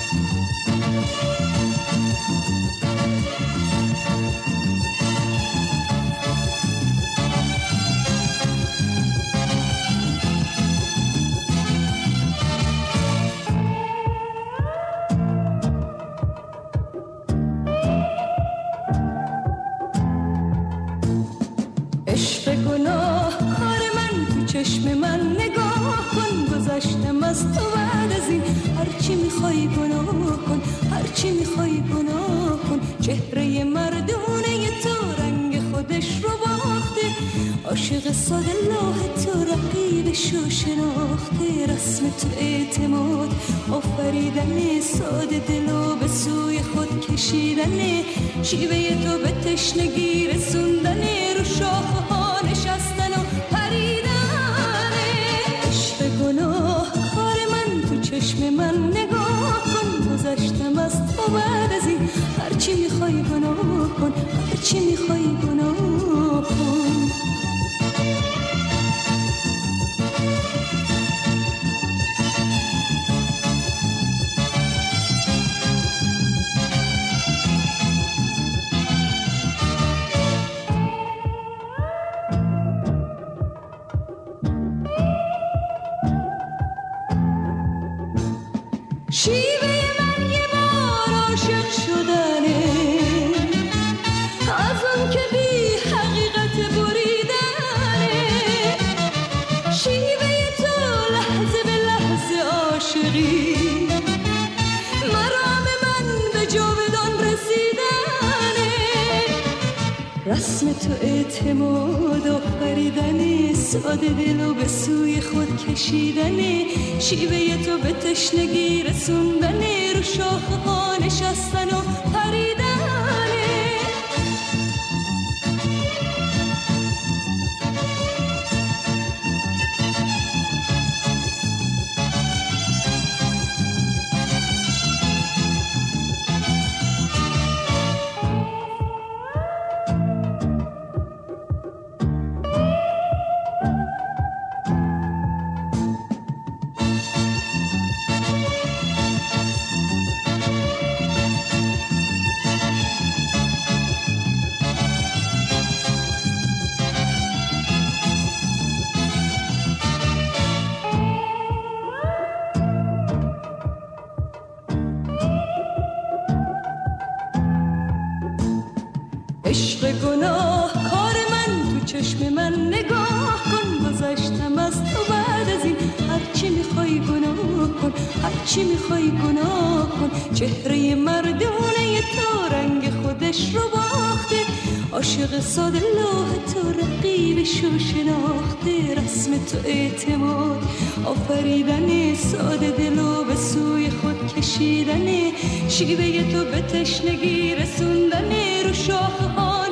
عشق گناه کار من تو چشم من نگاه کن، گذشتم از تو بعد از این هرچی میخوای گناه کن، هرچی میخوای گناه کن. چهره مردونه تو رنگ خودش رو باخته، عاشق ساده لاه تو رقیبشو شناخته. رسم تو اعتماد آفریدن ساده دلو به سوی خود کشیدنه، شیوه تو به تشنگی رسوندنه، رو شاخه ها نشستن و پریدنه. عشق گناه کار من تو چشم من نگاه کن، گذشتم از تو بعد از این هرچی میخوای گناه کن، هرچی میخوای گناه کن. شیوه من یه بار عاشق شدنه، از اون که بی حقیقت بریدنه. شیوه تو لحظه به لحظه عاشقی، مرام من به جاودان رسیدنه. رسم تو اعتماد آفریدنه، ساده دلو به سوی خود کشیدنه، شیوه تو به تشنگی رسوندنه، رو شاخه ها نشستن و پریدنه. عشق گناه کار من تو چشم من نگاه کن، گذشتم از تو بعد از این هرچی میخوای گناه کن، هرچی میخوای گناه کن. چهره مردونه تو رنگ خودش رو باخته، عاشق ساده لوح تو رقیبشو شناخته. رسم تو اعتماد آفریدنه، ساده دلو به سوی خود کشیدنه، شیوه تو به تشنگی رسوندنه، رو شاخه ها